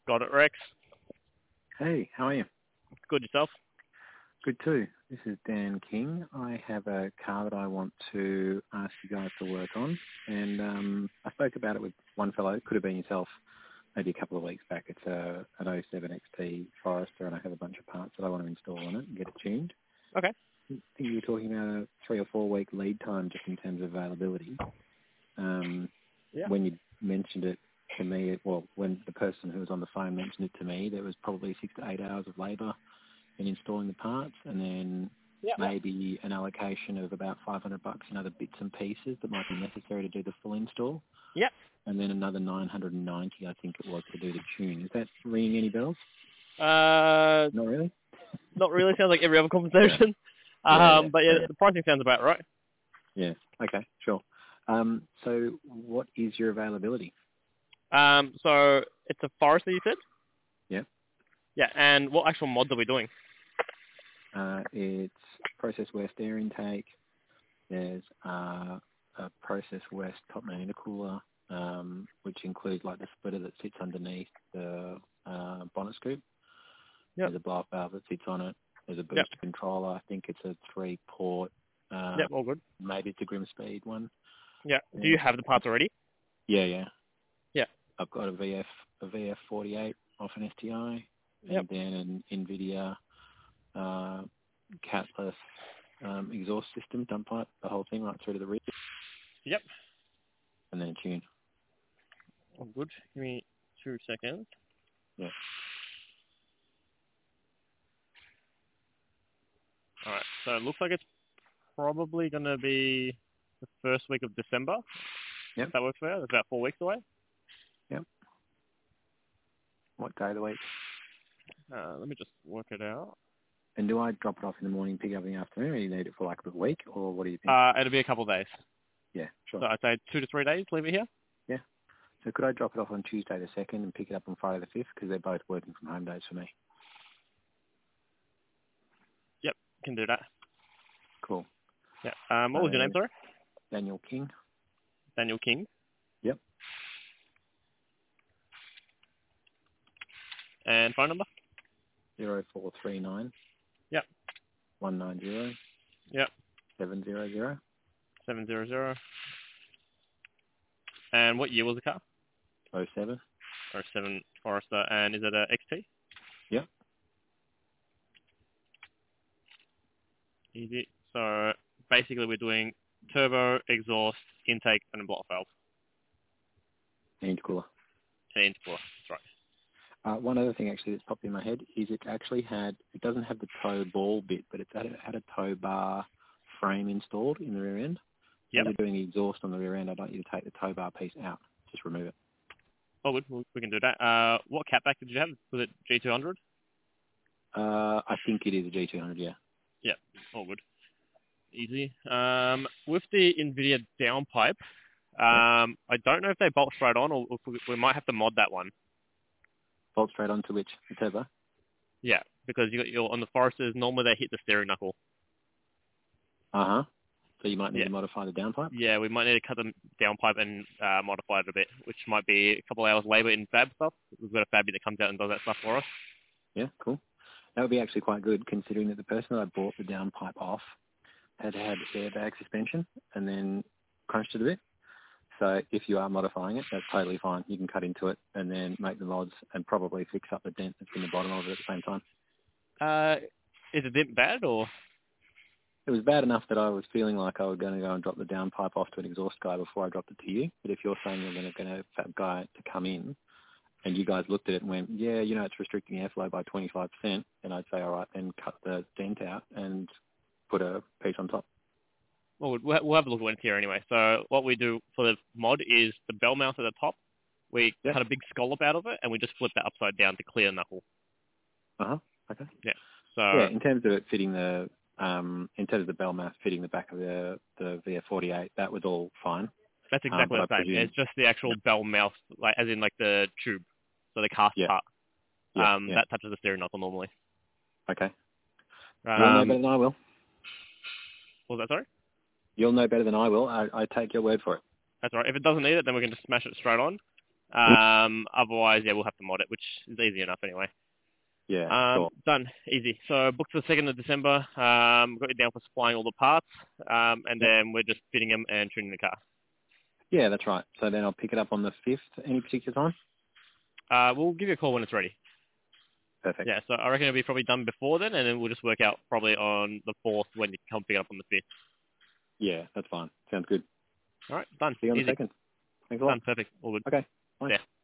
Got it, Rex. Hey, how are you? Good yourself? Good too. This is Dan King. I have a car that I want to ask you guys to work on, and I spoke about it with one fellow, could have been yourself, maybe a couple of weeks back. It's an 07 XT Forester, and I have a bunch of parts that I want to install on it and get it tuned. Okay. I think you were talking about a 3 or 4 week lead time just in terms of availability. When you mentioned it to me, when the person who was on the phone mentioned it to me, there was probably 6 to 8 hours of labour in installing the parts, and then maybe an allocation of about $500 in other bits and pieces that might be necessary to do the full install. Yep. And then another 990, I think it was, to do the tune. Is that ringing any bells? Not really. Not really. Sounds like every other conversation. But the pricing sounds about right. Yeah. Okay. Sure. So what is your availability? So it's a Forester, you said? Yeah. Yeah. And what actual mods are we doing? It's Process West air intake. There's a Process West top mount intercooler, which includes like the splitter that sits underneath the bonnet scoop. Yep. There's a blow-up valve that sits on it. There's a booster controller. I think it's a 3-port. All good. Maybe it's a Grimspeed one. Yeah. Do you have the parts already? Yeah. Yeah. I've got a VF48 off an STI, and then an NVIDIA Cat plus exhaust system, dump pipe, the whole thing right through to the rear. Yep. And then a tune. All good. Give me 2 seconds. Yeah. All right. So it looks like it's probably going to be the first week of December. Yep. If that works for you. It's about 4 weeks away. Yep. What day of the week? Let me just work it out. And do I drop it off in the morning, pick it up in the afternoon, or do you need it for like a week, or what do you think? It'll be a couple of days. Yeah, sure. So I'd say 2 to 3 days, leave it here. Yeah. So could I drop it off on Tuesday the 2nd and pick it up on Friday the 5th, because they're both working from home days for me? Yep, can do that. Cool. Yeah. What was your name, sorry? Daniel King. Daniel King. Yep. And phone number? 0439. Yep. 190. Yep. 700. 700. And what year was the car? 07. 07 Forester. And is it a XT? Yep. Easy. So basically we're doing turbo, exhaust, intake, and a block valve. Intercooler. And intercooler. That's right. One other thing actually that's popped in my head is it doesn't have the tow ball bit, but it had a tow bar frame installed in the rear end. Yep. When you're doing the exhaust on the rear end, I'd like you to take the tow bar piece out. Just remove it. Oh, good. We can do that. What catback did you have? Was it G200? I think it is a G200, yeah. Yeah, all good. Easy. With the NVIDIA downpipe, I don't know if they bolt straight on, or if we might have to mod that one. Bolt straight onto which? The turbo? Yeah, because you got on the Foresters, normally they hit the steering knuckle. Uh-huh. So you might need to modify the downpipe? Yeah, we might need to cut the downpipe and modify it a bit, which might be a couple of hours labour in fab stuff. We've got a fabbie that comes out and does that stuff for us. Yeah, cool. That would be actually quite good, considering that the person that I bought the downpipe off had airbag suspension and then crunched it a bit. So if you are modifying it, that's totally fine. You can cut into it and then make the mods and probably fix up the dent that's in the bottom of it at the same time. Is the dent bad, or? It was bad enough that I was feeling like I was going to go and drop the downpipe off to an exhaust guy before I dropped it to you. But if you're saying you're going to get a fab guy to come in and you guys looked at it and went, yeah, it's restricting airflow by 25%, then I'd say, all right, then cut the dent out and put a piece on top. Well, we'll have a look at it here anyway. So what we do for the mod is the bell mount at the top. We cut a big scallop out of it, and we just flip that upside down to clear knuckle. Uh-huh. Okay. Yeah. So in terms of it fitting in terms of the bell mount fitting the back of the VF48, that was all fine. That's exactly the same. It's just the actual bell mouth, like as in like the tube, so the cast part. That touches the steering knuckle normally. Okay. You'll know better than I will. What was that, sorry? You'll know better than I will. I take your word for it. That's all right. If it doesn't need it, then we can just smash it straight on. Otherwise, yeah, we'll have to mod it, which is easy enough anyway. Yeah, cool. Done. Easy. So booked for the 2nd of December. Got you down for supplying all the parts, and then we're just fitting them and tuning the car. Yeah, that's right. So then I'll pick it up on the 5th. Any particular time? We'll give you a call when it's ready. Perfect. Yeah, so I reckon it'll be probably done before then, and then we'll just work out probably on the 4th when you can come pick it up on the 5th. Yeah, that's fine. Sounds good. All right, done. See you on Easy. the 2nd. Thanks a lot. Done. Perfect. All good. Okay. Bye. Yeah.